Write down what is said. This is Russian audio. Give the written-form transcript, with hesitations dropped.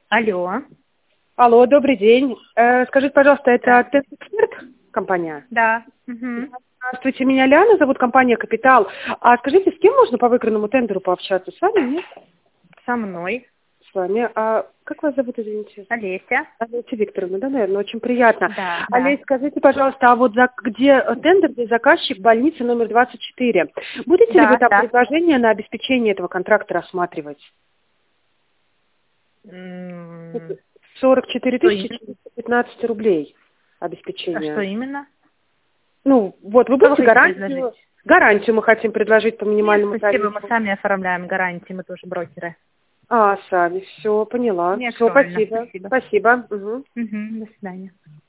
Алло. Алло, добрый день. Скажите, пожалуйста, это Тест-Эксперт компания? Да. Угу. Здравствуйте, меня Лиана зовут, компания «Капитал». А скажите, с кем можно по выигранному тендеру пообщаться? С вами, нет? Со мной. С вами. А как вас зовут, извините? Олеся. Олеся Викторовна, да, наверное, очень приятно. Да. Олеся, скажите, пожалуйста, а вот где тендер, где заказчик, больница номер 24. Будете ли вы там предложение на обеспечение этого контракта рассматривать? 44 415 рублей обеспечение. А что именно? Ну, вот, вы будете гарантию. Гарантию мы хотим предложить по минимальному тарифу. Спасибо, мы сами оформляем гарантии, мы тоже брокеры. Сами, все, поняла. Не Все, актуально, спасибо. Спасибо. Угу. До свидания.